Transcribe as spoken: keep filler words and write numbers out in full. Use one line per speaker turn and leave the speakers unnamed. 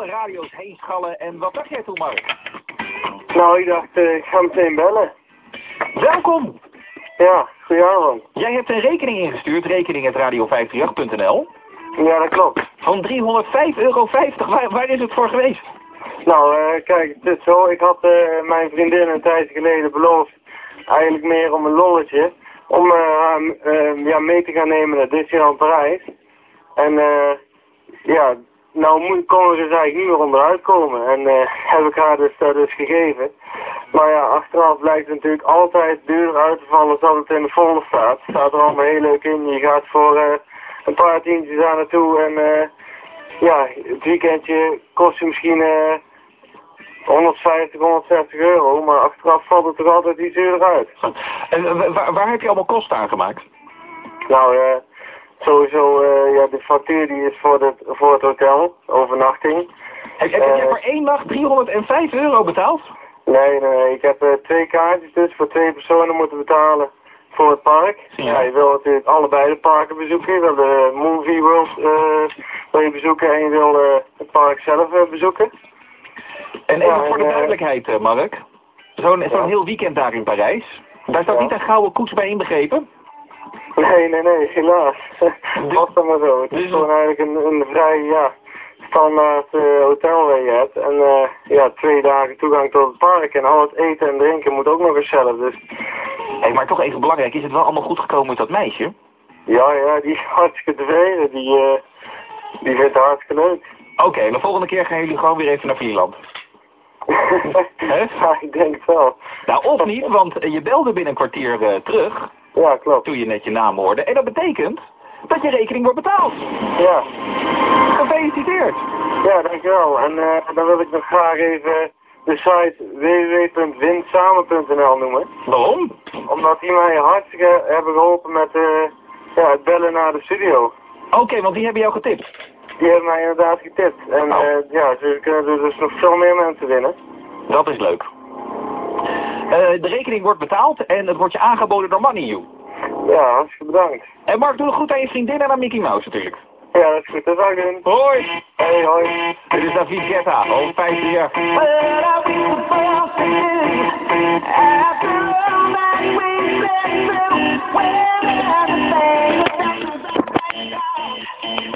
alle radio's heen schallen. En wat dacht jij toen, Mark?
Nou, ik dacht, uh, ik ga meteen bellen.
Welkom!
Ja, goedenavond.
Jij hebt een rekening ingestuurd, rekening at radio vijf drie acht punt n l.
Ja, dat klopt.
Van driehonderdvijf euro vijftig. Waar, waar is het voor geweest?
Nou, uh, kijk, het is zo. Ik had uh, mijn vriendin een tijdje geleden beloofd, eigenlijk meer om een lolletje, om uh, haar uh, ja, mee te gaan nemen naar Disneyland Parijs. En uh, ja, nou moet, kon er dus eigenlijk niet meer onderuit komen. En uh, heb ik haar dus, uh, dus gegeven. Maar ja, achteraf blijkt het natuurlijk altijd duurder uit te vallen als dat het in de folder staat. Staat er allemaal heel leuk in. Je gaat voor uh, een paar tientjes daar naartoe en uh, ja, het weekendje kost je misschien uh, honderdvijftig, honderdzestig euro, maar achteraf valt het toch altijd iets duurder uit.
En uh, waar, waar heb je allemaal kosten aan gemaakt?
Nou, uh, sowieso, uh, ja, de factuur die is voor, de, voor het hotel, overnachting.
Heb, heb,
uh,
heb jij voor één nacht driehonderdvijf euro betaald?
Nee, nee, nee. Ik heb uh, twee kaartjes dus voor twee personen moeten betalen voor het park.
Ja.
Ja, je wil natuurlijk allebei de parken bezoeken. Je wil de Movie World uh, wil je bezoeken en je wil uh, het park zelf uh, bezoeken.
En even
ja,
voor de
en, uh,
duidelijkheid, uh, Mark. Zo'n zo'n
ja.
heel weekend daar in Parijs. Daar staat
Ja.
niet een gouden koets bij inbegrepen?
Nee, nee, nee, helaas. Was dat maar zo. Het is
dus-
gewoon eigenlijk een, een vrij, ja, standaard uh, hotel waar je hebt. En uh, ja, twee dagen toegang tot het park en al het eten en drinken moet ook nog eens zelf. Dus
Hey, maar toch even belangrijk, is het wel allemaal goed gekomen met dat meisje?
ja, ja, die is hartstikke tevreden. Die, uh, die vindt het hartstikke leuk.
Oké, okay, de volgende keer gaan jullie gewoon weer even naar Vlieland. Hè?
Ja, ik denk het wel.
Nou, of niet, want uh, je belde binnen een kwartier uh, terug,
Ja, klopt.
toen je net je naam hoorde. En dat betekent dat je rekening wordt betaald.
Ja.
Gefeliciteerd.
Ja, dankjewel. En uh, dan wil ik nog graag even de site w w w punt winsamen punt n l noemen.
Waarom?
Omdat die mij hartstikke hebben geholpen met uh, ja, het bellen naar de studio.
Oké, okay, want die hebben jou getipt.
Die hebben mij inderdaad getipt. En
oh.
uh, ja, ze kunnen er dus nog veel meer mensen winnen.
Dat is leuk. Uh, de rekening wordt betaald en het wordt je aangeboden door MoneyU.
Ja, hartstikke bedankt.
En Mark, doe het goed aan je vriendin en aan Mickey Mouse natuurlijk.
Ja, dat is goed. Dat zou ik doen.
Hoi!
Hey, hoi.
Dit is David Guetta, al vijf jaar. After all that we said, well, everything